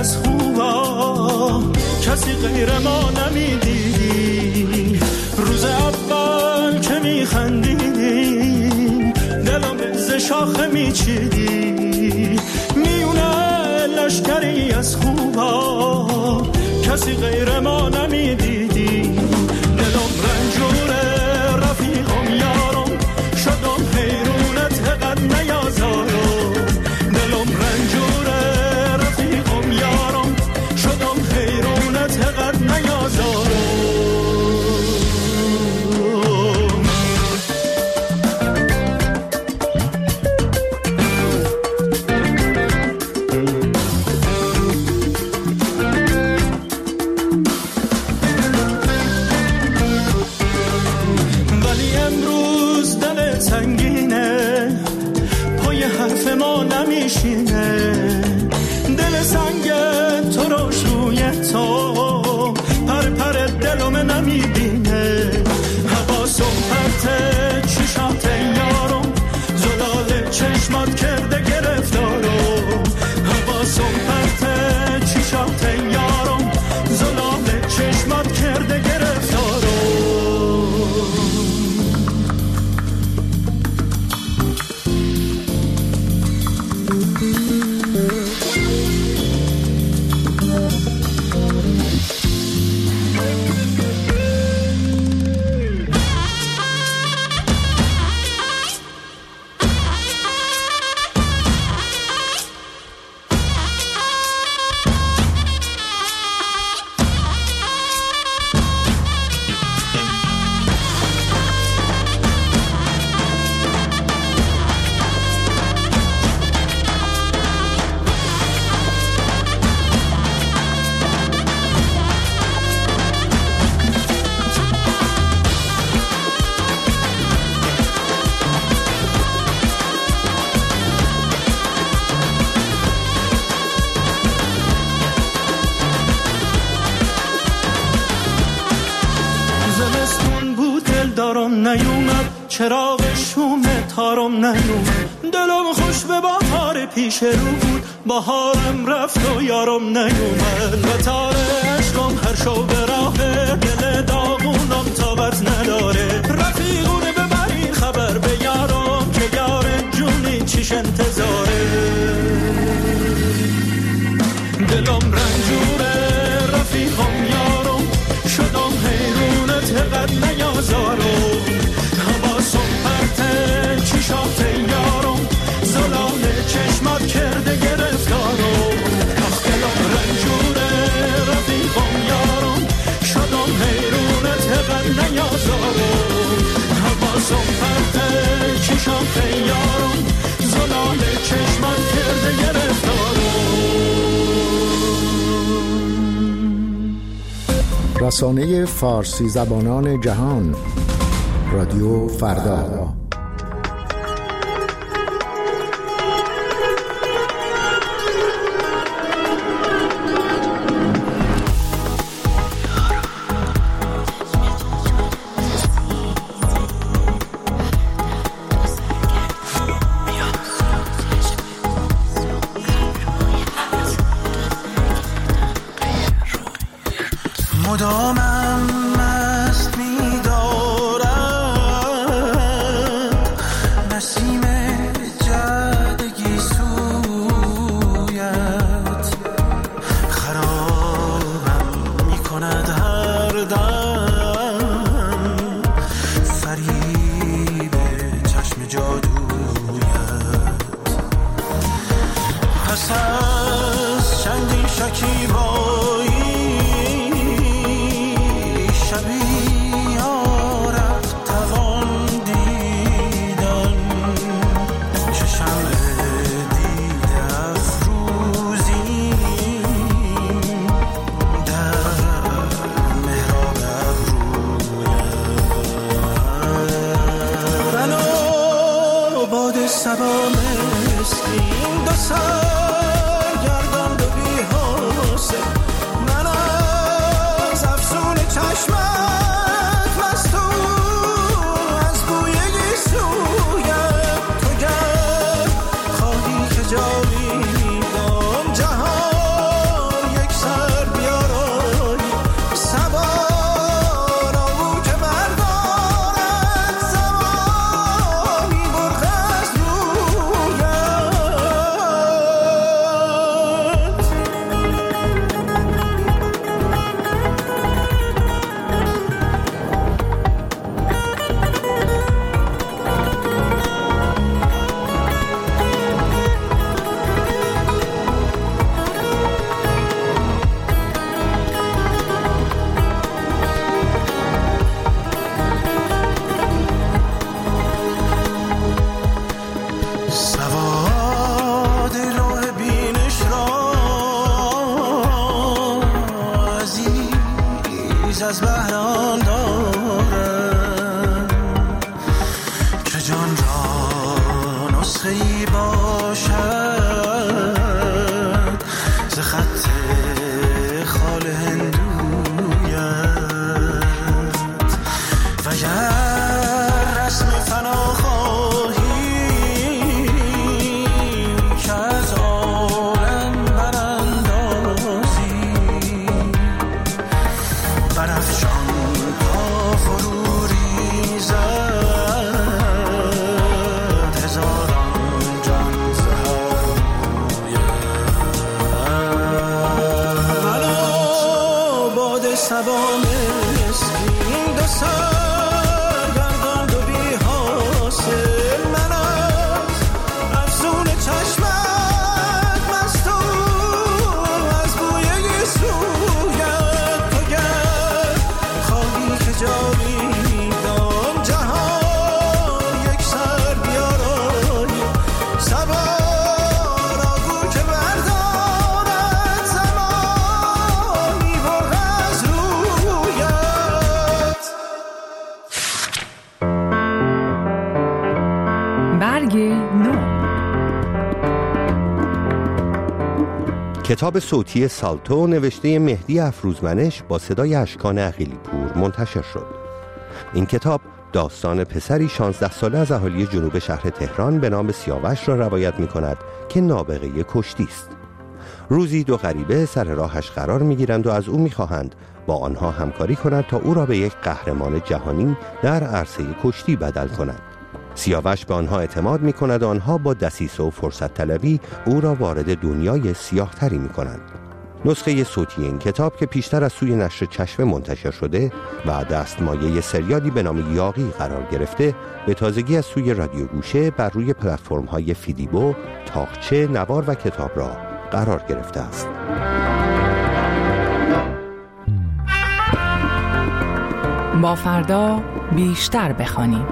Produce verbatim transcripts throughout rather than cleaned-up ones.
از خوبا کسی غیر ما نمیدیدی. روز اول که میخندیدیم دلم ز شاخه میچیدی. میونه لشکری از خوبا کسی غیر ما نمیدیدی. دلم رنجوره رفیقم یارم شدم حیرونت قد نیازارم. دلم رنجوره رفیقم یارم شدم حیرونت قد نیازارم. دل سنگ تو روش روی تو پر پر دلم نمیبینه. حواسم پرته چشات یارم زلال چشمات کرده گرفتارم. حواسم پرته چشات یارم زلال چشمات کرده گرفتارم. چراغ شوم تارم نیومد. دلم خوش به بهار پیش رو بود بهارم رفت و یارم نیومد. و تار عشقم هر شو به راه دل داغونم طاقت نداره. رفیقونه ببرین خبر به یارم که یار جونی چیش انتظاره. دلم رنجوره رفیقم یارم شدم حیرونت قد نیازارم. چشات یارم زلال چشمات کرده گرفتارم. دلم رنجوره رفیقم یارم شدم حیرونت قد نیازارم. حواسم پرته چشات یارم زلال چشمات کرده گرفتارم. رسانه فارسی زبانان جهان رادیو فردا. مدامم مست می‌دارد نسیم جدگی سویت. خرابم می‌کند هر دم فریب چشم جادویت. پس از چندین شکیبایی سبا مسکین دو سرگردان دو بی حاصل من از افزون چشمت مستم از بوی گیسویت تو گر خواهی که جاویدان جهان یک سر بیارایی سبا کتاب صوتی سالتو نوشته مهدی افروزمنش با صدای اشکان عقیلی پور منتشر شد. این کتاب داستان پسری شانزده ساله از اهالی جنوب شهر تهران به نام سیاوش را روایت می کند که نابغه کشتی است. روزی دو غریبه سر راهش قرار می گیرند و از او می خواهند با آنها همکاری کند تا او را به یک قهرمان جهانی در عرصه کشتی بدل کند. سیاوش به آنها اعتماد می کند و آنها با دسیسه و فرصت طلبی او را وارد دنیای سیاه تری می کنند. نسخه صوتی این کتاب که پیشتر از سوی نشر چشمه منتشر شده و دستمایه سریالی به نام یاغی قرار گرفته، به تازگی از سوی رادیو گوشه بر روی پلتفرم های فیدیبو، تاقچه، نوار و کتاب را قرار گرفته است. با فردا بیشتر بخوانیم.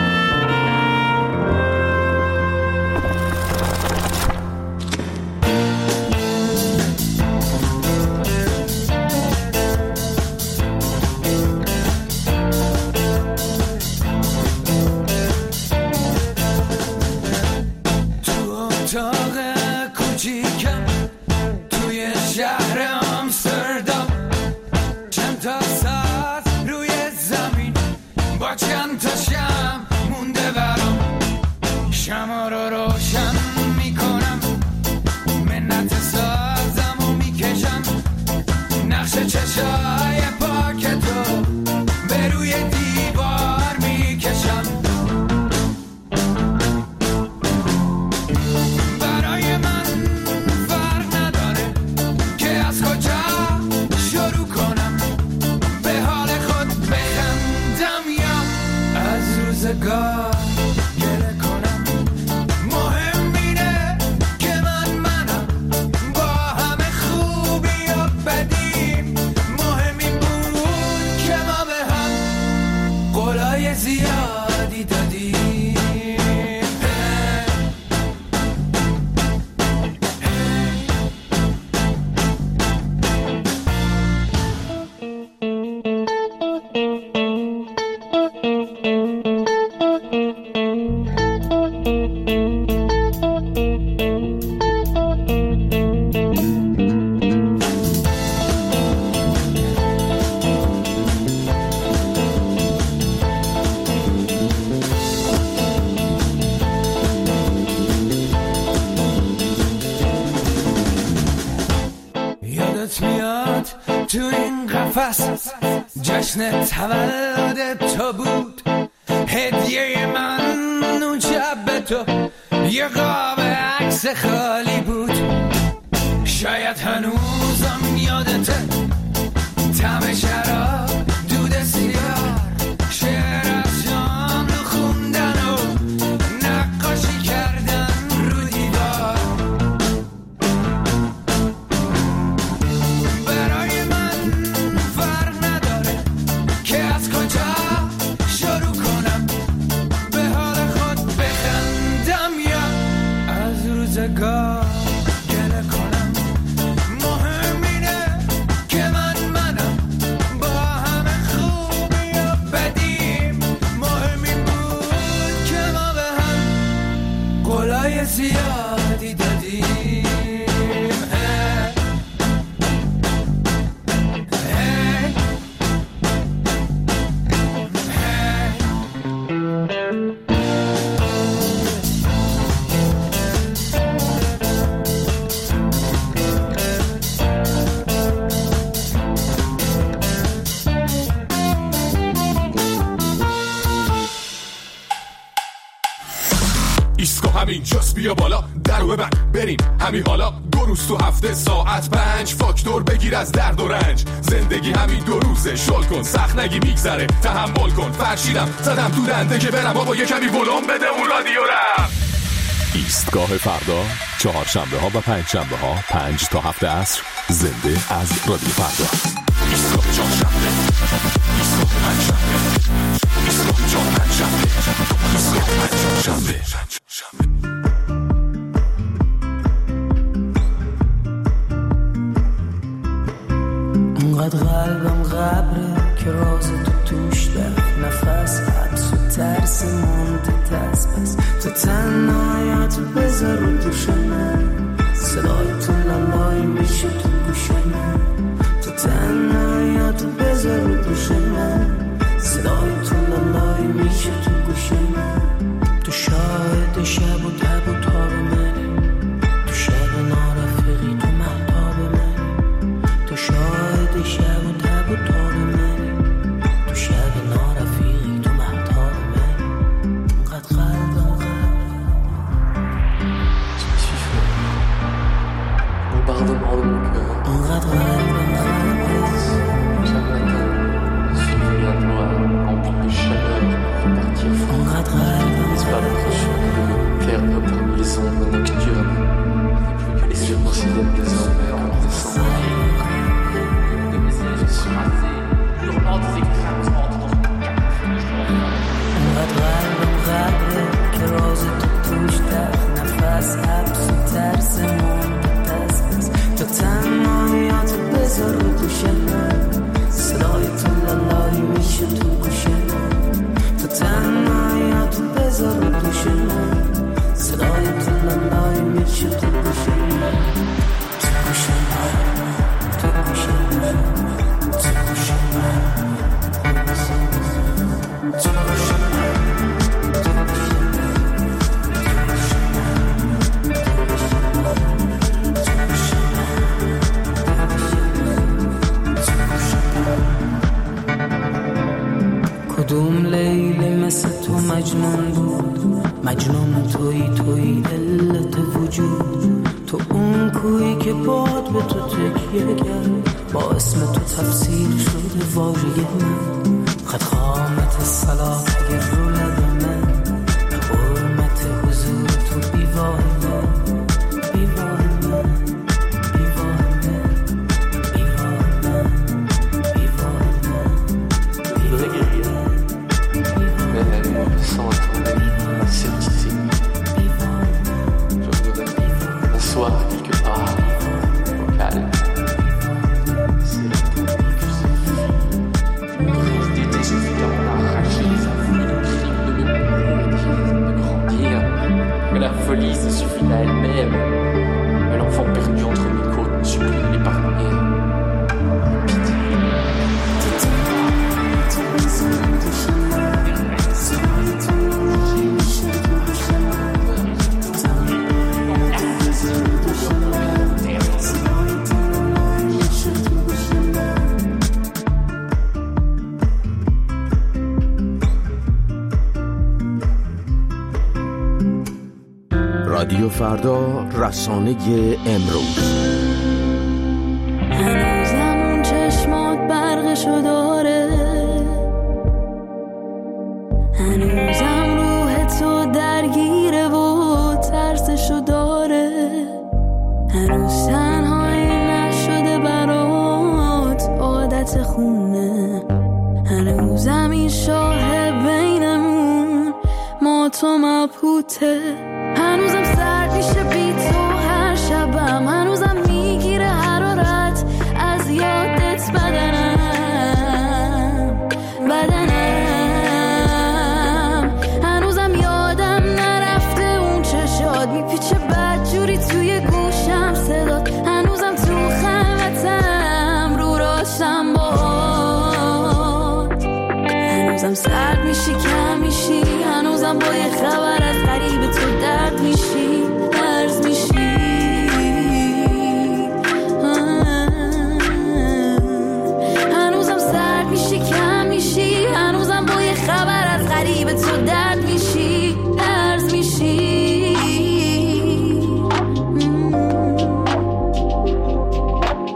تو این قفس جشن تولد تو بود، هدیه من اون شب به تو یه قاب عکس خالی بود. شاید هنوزم یادته طعم شراب، دود سیگار، شعر از شام رو خوندن و نقاشی کردن رو دیوار. برای من فرق نداره که از کجا شروع کنم، به حال خود بخندم یا از روزگار گله کنم. مهم اینه که من منم با همین جاست بیا بالا درو ببند بریم همین حالا دو روز تو هفته ساعت پنج فاکتور بگیر از درد و رنج زندگی همین دو روزه شل کن سخت نگی میگذره تحمل کن فرشیدم زدم تو دنده که برم بابا یه کمی ولوم بده اون رادیو رم. ایستگاه فردا چهارشنبه ها و پنج شنبه ها پنج تا هفت عصر زنده از رادیو فردا. ایستگاه چهارشنبه ایستگاه پنج شنبه ایستگاه چهار پنج شنبه ایستگاه پنج شنبه. انقدر قلبم غبره که راز تو توش در نفس حبس و ترس مونده دست پس تو تنهایت بذار رو دوش من صدای تو لالای میشه تو گوش من تو تنهایت بذار رو دوش من صدای تو لالای میشه تو گوش من تو شاهد شب و تب و تاب منی تو شب نارفقی تو محتاب منی تو شاهد شب و تب و تاب منی تو شب نارفقی تو محتاب منی انقدر قلبم Bombardement de mon cœur. انقدر قلبم Chaque matin, je suis venu à toi, rempli de chaleur, pour partir fou. انقدر قلبم N'est-ce pas votre cheveux de perdre parmi les ombres nocturnes? Et je considère désormais comme des cendres. Je suis rasé, hurlant des éclats entre انقدر قلبم غبره که راز تو توش در نفس حبس و ترس مونده دست بس تو تنهاییات بذار رو دوش من صدای تو لالایی میشه تو گوش من تو تنهاییات بذار رو دوش من صدای تو لالایی میشه تو گوش من تو گوش من تو گوش من تو گوش من تو گوش من کدوم لیلی مثل تو مجنون بود مجنون توی توی علت وجود تو اون کویی که باد به تو تکیه کرد با اسم تو تفسیر شده واژه من خط خامت صلاح اگر رو لب من حرمت حضور تو بیواه من بیواه من بیواه من بیواه من بیواه من mais sans attendre la certitude. Je voudrais m'asseoir quelque part, au calme. C'est la pluie que j'ai vue. Brise d'été, j'ai vu en arracher les afflux de crimes de me de grandir. Que la folie se suffit à elle-même. Mais l'enfant perdu entre mes côtes me supplie de l'épargner. رادیو فردا رسانه امروز. هنوزم اون چشمات برقشو داره هنوزم روح تو درگیره و ترسشو داره هنوز تنهایی نشده برات عادت خونه هنوزم این شاه بینمون ما تو مبهوته هنوزم سرد میشه بی تو هر شبم هنوزم میگیره حرارت از یادت بدنم بدنم هنوزم یادم نرفته اون چشات میپیچه بدجوری توی گوشم صدات هنوزم تو خلوتم رو راشم باد هنوزم سرد میشی کم میشی هنوزم با یه خبر از قریب تو درد میشی درز میشی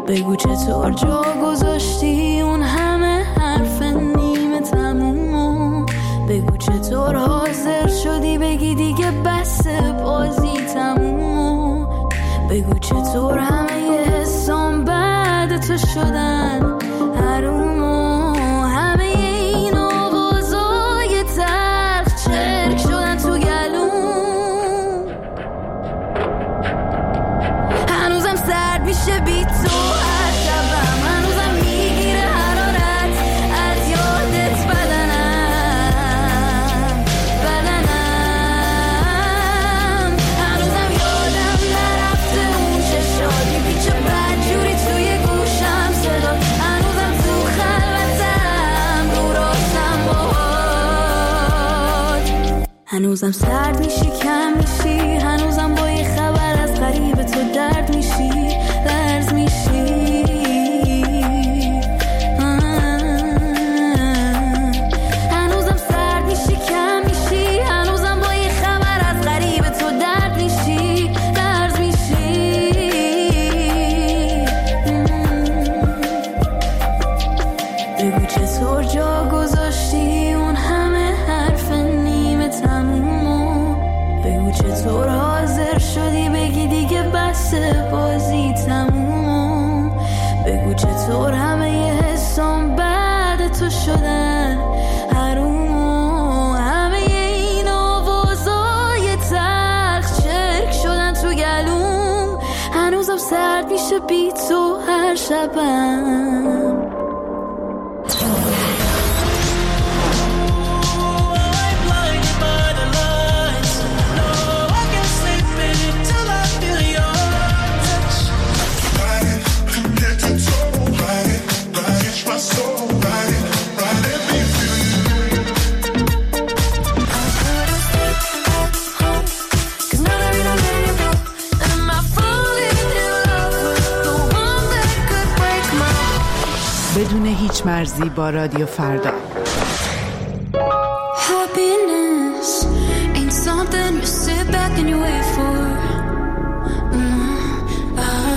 بگو چطور جا گذاشتی اون همه حرف نیمه تمومو. بگو چطور حاضر شدی بگی دیگه بس بازی تمومو. بگو چطور همه یه حسام بعد تو شدن حرومو. همه این آوازای تلخ چرک شدن تو گلوم. هنوزم سرد میشه بی تو هر شبم. هنوزم میگیره حرارت از یادت بدنم بدنم. هنوزم یادم نرفته اون چشاتی پیچ بدجوری توی گوشم صدا. هنوزم تو خلوتم رو راستم باهات. هنوزم سرد میشی کم میشی. هنوزم با یه خبر از قریب تو درد میشی لرز میشی. هنوزم سرد میشی کم میشی. هنوزم با یه خبر از قریب تو درد میشی لرز میشی. بگو چطور جا گذاشتی اون همه حرف نیمه تمومو. بگو چطور حاضر شدی بگی دیگه بس بازی تمومو. بگو چطور همه یه حسام بعد تو شدن حرومو. همه این آوازای تلخ چرک شدن تو گلوم. هنوزم سرد میشه بی تو هر شبم. بدون هیچ مرزی با رادیو فردا. Happiness ain't something you sit back and you wait for. Mm, uh,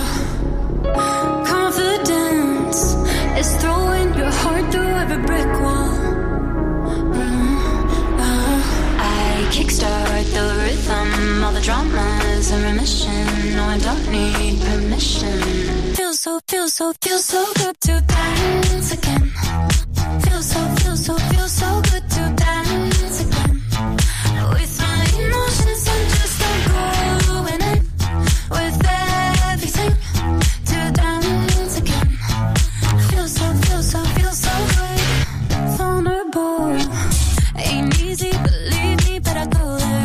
confidence is throwing your heart through every brick wall. Mm, uh, I kickstart the rhythm, all the drama's in remission. No, I don't need permission. Feels so, feels so, feels so good to dance again. Feels so, feels so, feels so good to dance again. With my emotions, I'm just I'm going in with everything to dance again. Feels so, feels so, feels so good. Vulnerable ain't easy, believe me, but I go there.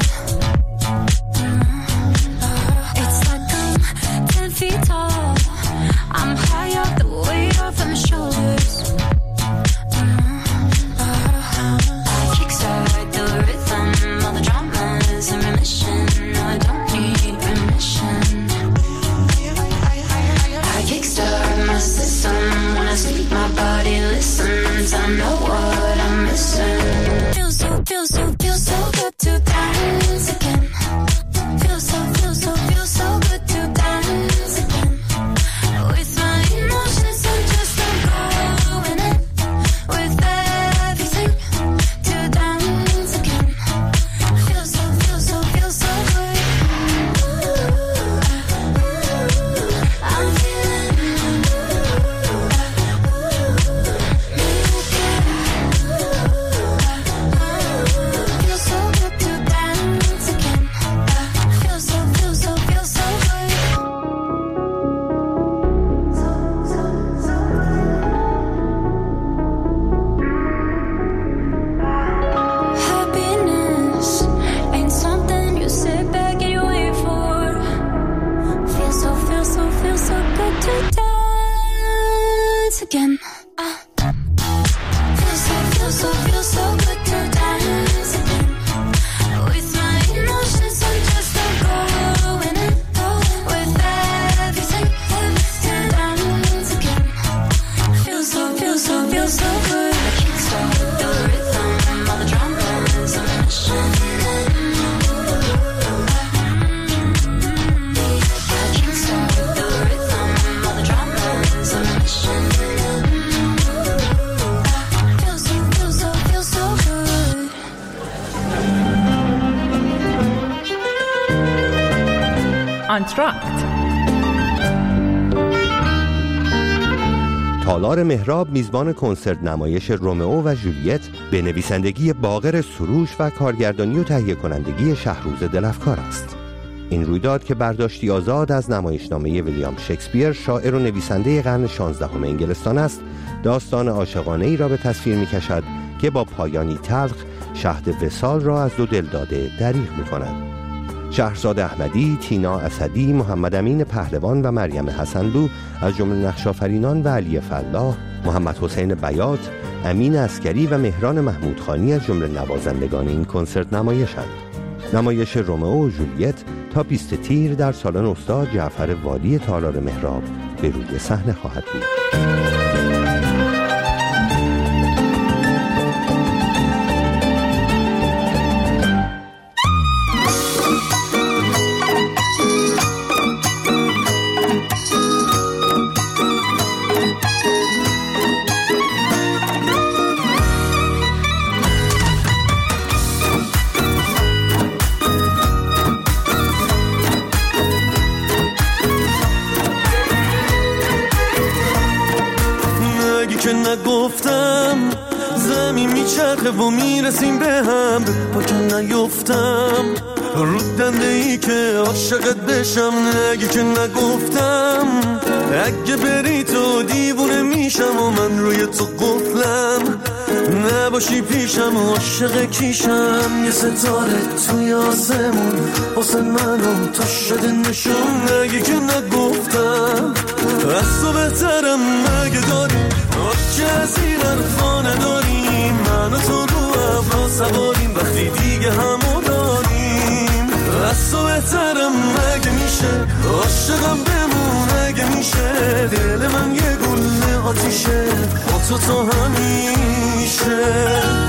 It's like I'm ten feet tall. I'm high up, the weight off of my shoulders. I kickstart the rhythm, all the drama's in remission. No, I don't need permission. I kickstart my system. When I sleep, my body listens. I know what I'm missing. Feels so, feels so, feels so good to dance again. Feels so, feels so, feels so good to dance again. With my emotions, I'm just I'm going in with everything to dance again. Feels so, feels so, feels so good. I'm feeling me again. Feels so good to dance again. Feels so, feels so, feels so good. Happiness ain't something you sit back and you wait for. Feels so, feels so, feels so good to dance again. Uh. Feels so, feels so, feels so good to dance again. With my emotions, I'm just I'm going in with everything to dance again. Feels so, feels so, feels so good. I kickstart the rhythm, all the drama's in remission. I kickstart the rhythm, all the drama's آنتراکت. تالار مهراب میزبان کنسرت نمایش رومئو و جولیت به نویسندگی باقر سروش و کارگردانی و تهیه کنندگی شهروز دلفکار است. این رویداد که برداشتی آزاد از نمایشنامه ویلیام شکسپیر شاعر و نویسنده قرن شانزدهم انگلستان است، داستان عاشقانه ای را به تصویر می کشد که با پایانی تلخ شهد وصال را از دو دلداده دریغ می کند. شهرزاد احمدی، تینا اسدی، محمد امین پهلوان و مریم حسنلو از جمله نقش‌آفرینان و علی فلاح، محمد حسین بیات، امین عسکری و مهران محمودخانی از جمله نوازندگان این کنسرت نمایشند. نمایش رومئو و جولیت تا بیست تیر در سالن استاد جعفر والی تالار مهراب به روی صحنه خواهد بود. نگفتم زمین میچرخه و میرسیم به هم، با که نیفتم رو دنده ای که عاشقت بشم. نگی که نگفتم اگه بری تو دیوونه میشم و من روی تو قفلم، نباشی پیشم و عاشق کیشم. یه ستاره توی آسمون واسه منم تو شده نشون. نگی که نگفتم از تو بهترم مگه داری که از این حرفا نداریم، من و تو رو ابرا سواریم وقتی دیگه همو داریم. از تو بهترم مگه میشه عاشقم بمون اگه میشه، دل من یه گل آتیشه با تو تو همیشه.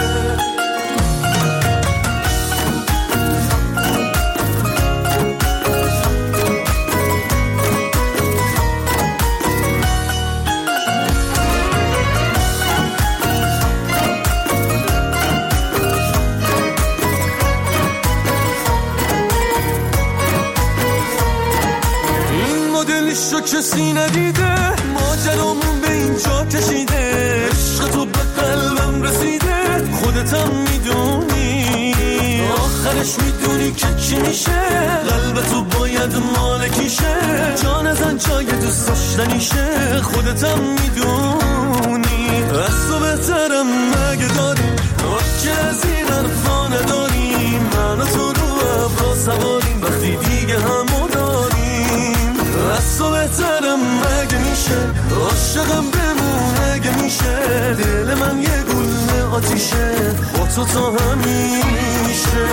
شو کسی ندیده ماجرامون به اینجا کشیده، عشق تو به قلبم رسیده خودتم میدونی، آخرش میدونی که چی میشه، قلب تو باید مالکیشه، جان زن جای دوست داشتنیشه خودتم میدونی. از تو بهترم مگه داری که از این حرفا نداریم، من و تو رو ابرا سواریم وقتی دیگه همو داریم. از تو بهترم مگه میشه عاشقم بمون اگه میشه، دل من یه گل آتیشه با تو تا همیشه.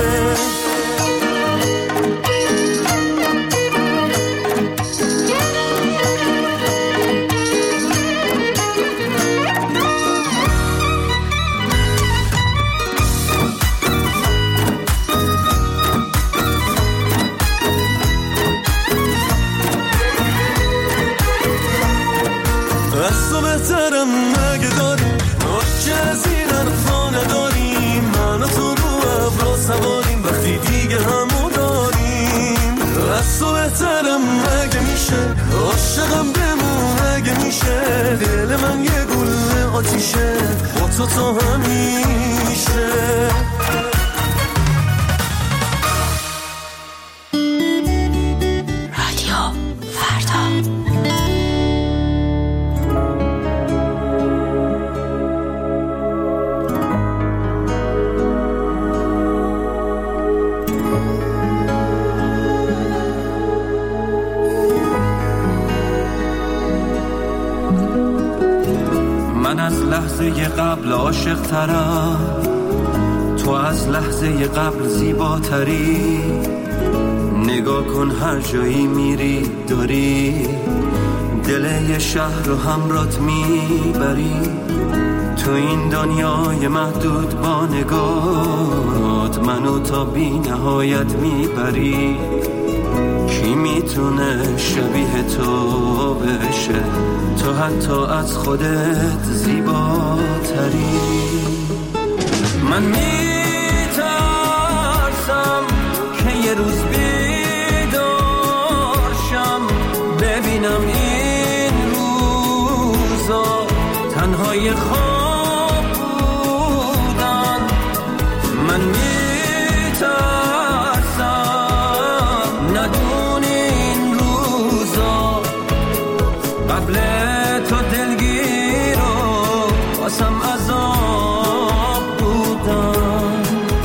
از تو بهترم مگه داری که از این حرفا نداریم، من و تو رو ابرا سواریم وقتی دیگه همو داریم. از تو بهترم مگه میشه عاشقم بمون اگه میشه، دل من یه گل آتیشه با تو تا همیشه. من از لحظه قبل عاشق ترم، تو از لحظه قبل زیباتری، نگاه کن هر جایی میری داری دل یه شهر رو همرات میبری، تو این دنیای محدود با نگاهت منو تا بی نهایت میبری. کی میتونه شبیه تو بشه، تو حتی از خودت زیباتری. من میترسم که یه روز بیدار ببینم این روزا تنهای خواب بودن. من میترسم ندونی این روزا قبل تو دلگیر و واسم عذاب بودن.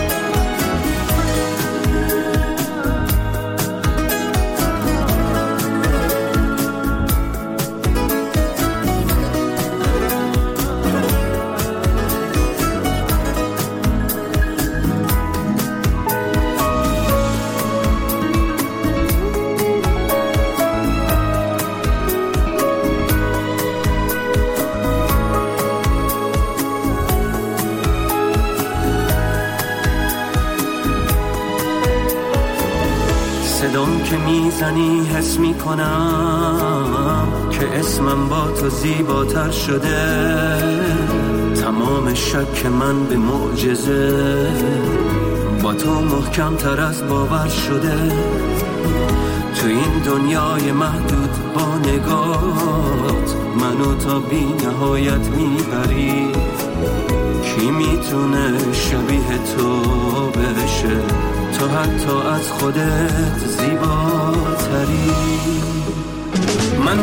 صدام که میزنی حس میکنم که اسمم با تو زیباتر شده. تمام شک من به معجزه با تو محکم تر از باور شده. تو این دنیای محدود با نگات منو تا بی نهایت میبری. کی میتونه شبیه تو بشه؟ تو حتی از خودت زیباتری. من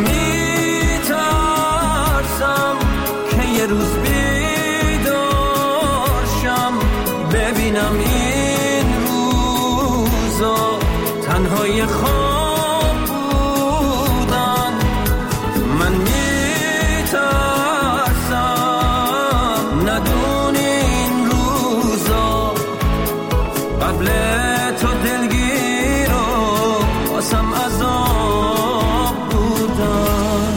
میترسم که یه روز بیدارشم ببینم این روزا تنهای خواب بودن. من میترسم ندونی این روزا قبل تو دلگیر و واسم عذاب بودن.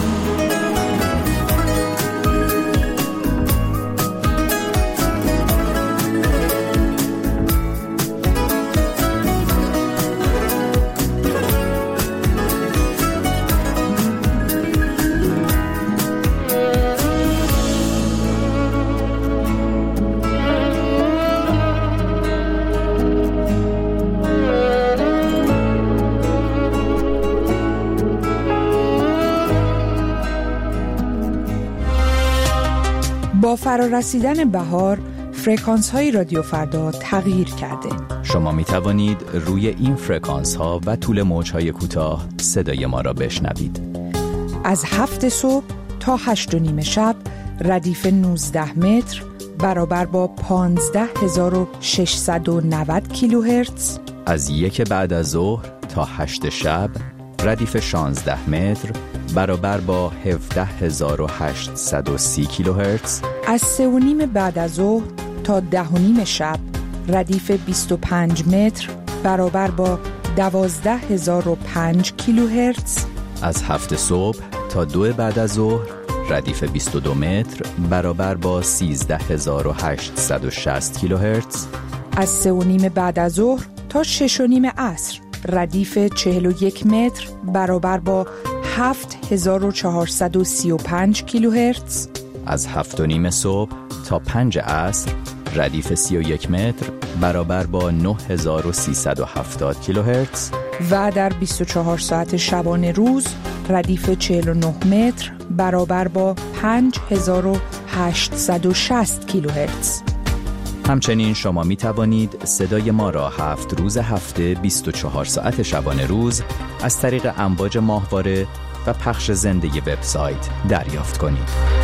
با فرارسیدن بهار فرکانس های رادیو فردا تغییر کرده. شما می توانید روی این فرکانس ها و طول موج های کوتاه صدای ما را بشنوید. از هفت صبح تا هشت و نیم شب ردیف نوزده متر برابر با پانزده هزار و ششصد و نود کیلوهرتز. از یک بعد از ظهر تا هشت شب ردیف شانزده متر برابر با هفده هزار و هشتصد و سی کیلوهرتز. از سه و نیم بعد از ظهر تا ده و نیم شب ردیف بیست و پنج متر برابر با دوازده هزار و پنج کیلوهرتز. از هفت صبح تا دو بعد از ظهر ردیف بیست و دو متر برابر با سیزده هزار و هشتصد و شصت کیلوهرتز. از سه و نیم بعد از ظهر تا شش و نیم عصر ردیف چهل و یک متر برابر با هفت هزار و چهارصد و سی و پنج کیلوهرتز. از هفت و نیم صبح تا پنج عصر ردیف سی و یک متر برابر با نه هزار و سیصد و هفتاد کیلوهرتز. و در بیست و چهار ساعت شبانه روز ردیف چهل و نه متر برابر با پنج هزار و هشتصد و شصت کیلوهرتز. همچنین شما می توانید صدای ما را هفت روز هفته بیست و چهار ساعت شبانه روز از طریق امواج ماهواره و پخش زنده وبسایت دریافت کنید.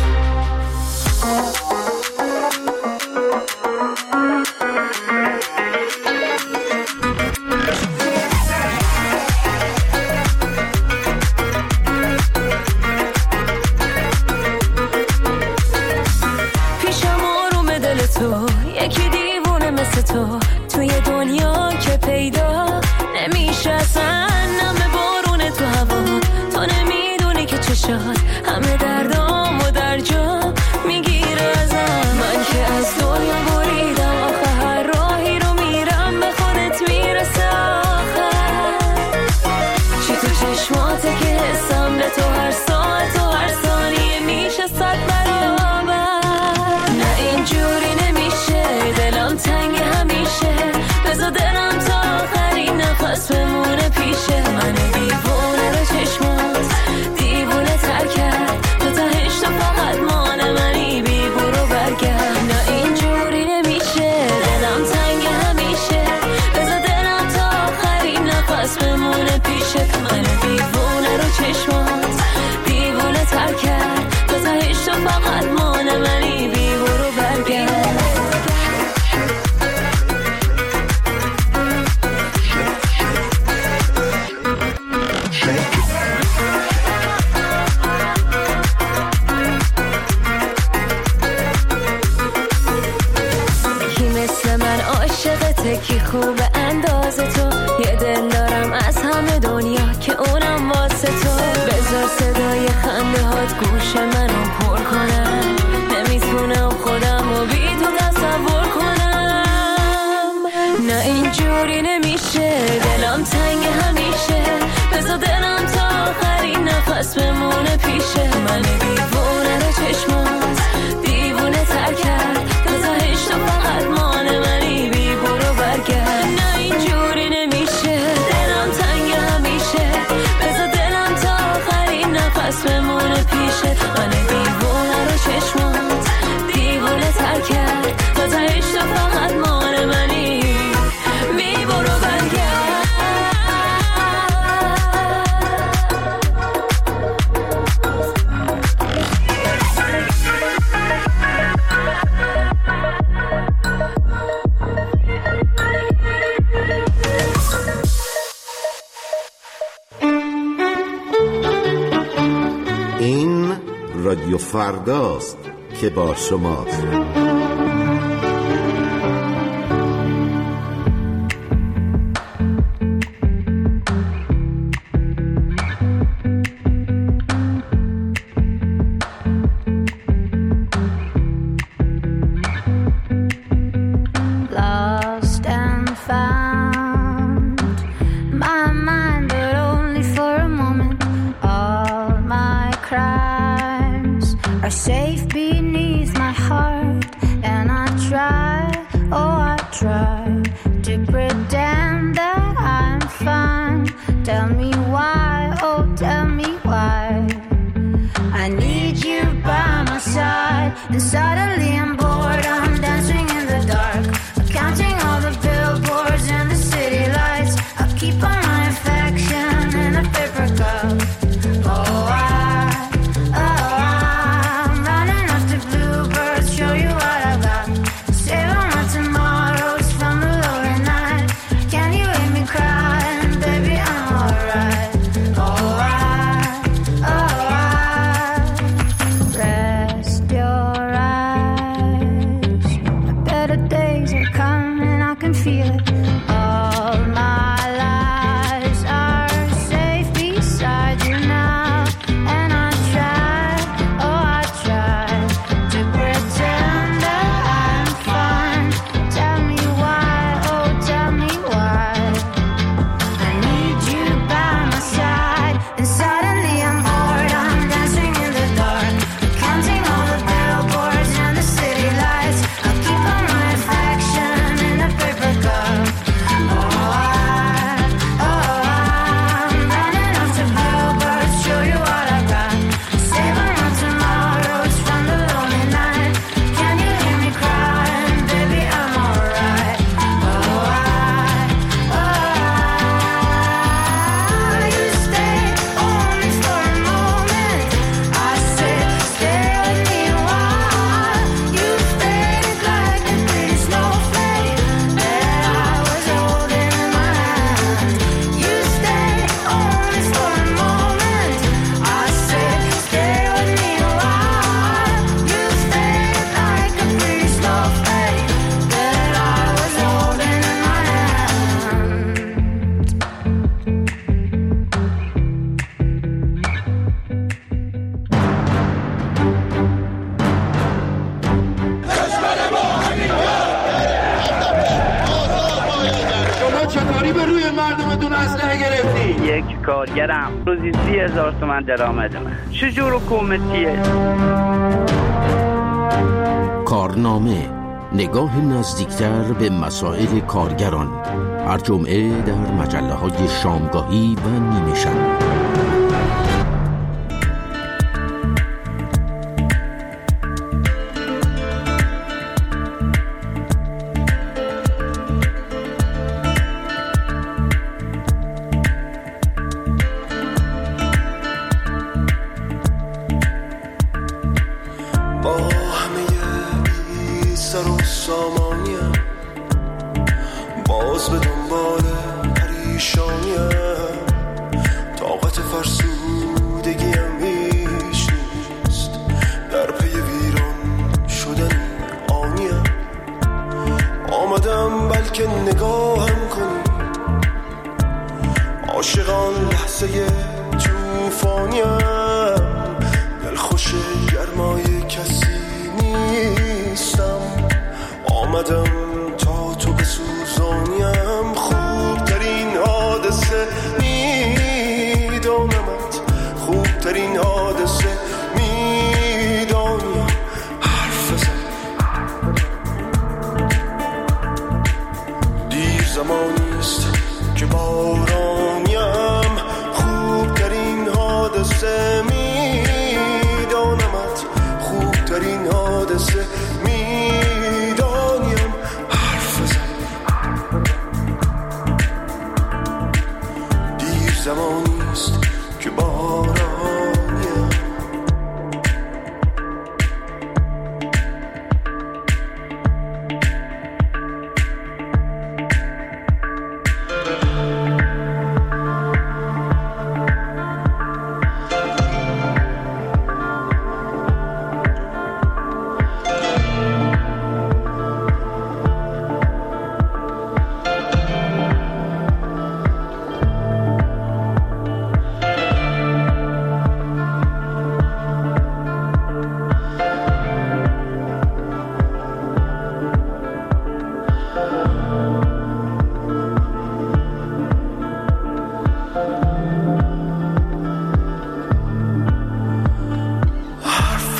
یکی دیوونه مثل تو توی دنیا که پیدا نمیشه اصلا. نمه بارونه تو هوا تو نمیدونی که چشات همه دردام و در جا میگیره از فرداست که با شماست. کارگرم روزی سی هزار تومن درآمد من. چجور حکومتیه؟ کارنامه، نگاه نزدیکتر به مسائل کارگران، هر جمعه در مجله های شامگاهی و نیمه شب. زمانیست که بارانیم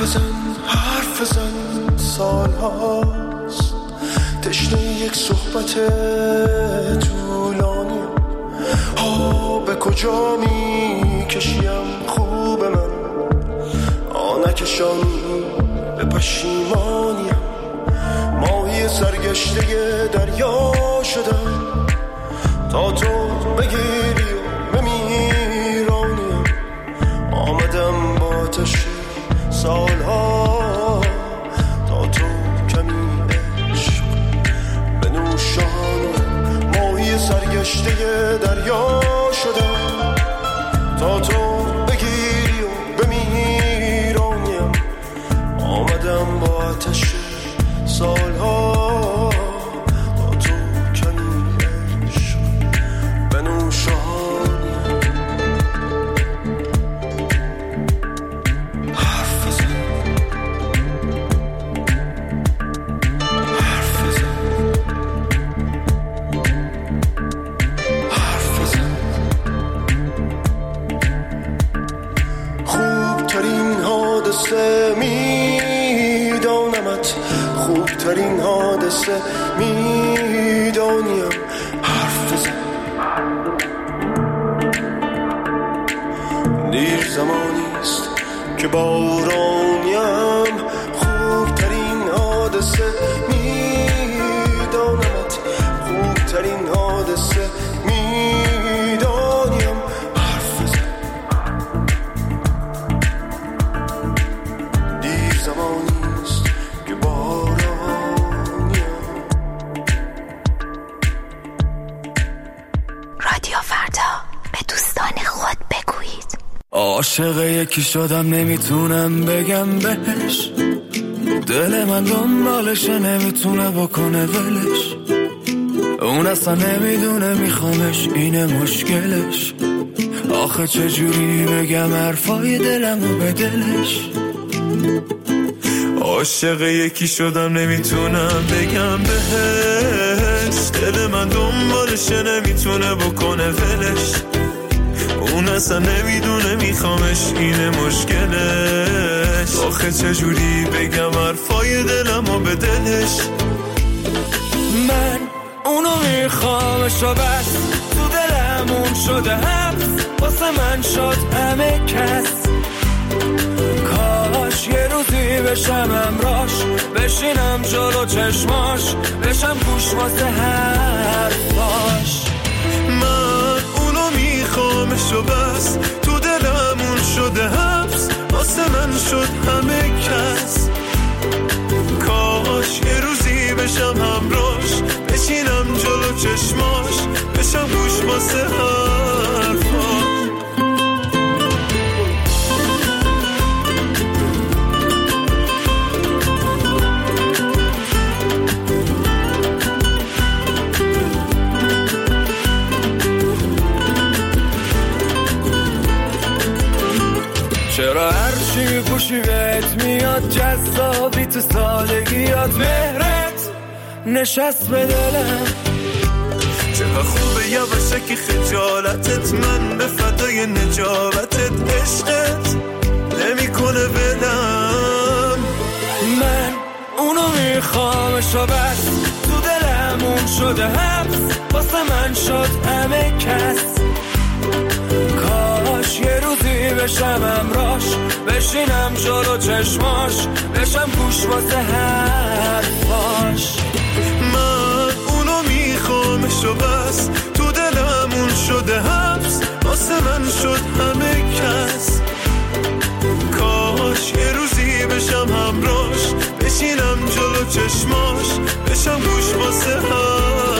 بزن حرف بزن سال هاست تشنه یک صحبت طولانی ها به کجا می کشیم خوب من آنکشان به پشیمانیم ماهی سرگشته دریا شدم تا تو بگیری و بمیرانیم آمدم با آتش سالها تا تو کمی عشق بنوشانیم ماهی سرگشته دریا شدم تا تو بگیری و بمیرانیم آمدم با آتش سالها تا تو کمی عشق بنوشانیم حرف بزن حرف بزن حرف بزن خوبترین حادثه میدانمت خوبترین حادثه میدانیم حرف بزن دیر زمانیست که بارانیم خوبترین حادثه میدانمت خوبترین حادثه میدانیم حرف بزن دیر زمانیست که رادیو فردا به دوستان خود بگویید عاشق یکی شدم نمیتونم بگم بهش دل من دنبالشه نمیتونه بکنه ولش اون اصلا نمیدونه میخوامش اینه مشکلش آخه چجوری بگم حرفای دلمو به دلش عاشق یکی شدم نمیتونم بگم بهش دل من دنبالشه نمیتونه بکنه ولش اون اصلا نمیدونه میخوامش اینه مشکلش آخه چجوری بگم حرفای دلمو به دلش من اونو میخوامش و بس تو دلمون شده حبس واسه من شد همه کس کاش یه روزی بشم امراش بشینم جلو چشماش بشم گوش واسه حرفاش من اونو میخوامش و بس تو دلمون شده حبس واسه من شد همه کس کاش یه روزی بشم همراش بشینم جلو چشماش بشم گوش واسه حرفاش چرا هرچی پوشی بهت میاد جذابی تو سادگیات مهرت نشست به دلم چقدر خوبه یواشه که خجالتت من به فدای نجابتت عشقت نمی کنه بدم من اونو میخوامش و بس تو دلمون شده حبس واسه من شد همه کس کاش یه روزی بشم امراش بشینم جلو چشماش بشم گوش واسه حرفاش من اونو میخوامش و بس تو دلمون شده حبس واسه من شد همه کس کاش یه روزی بشم همراش بشینم جلو چشماش بشم گوش واسه حرفاش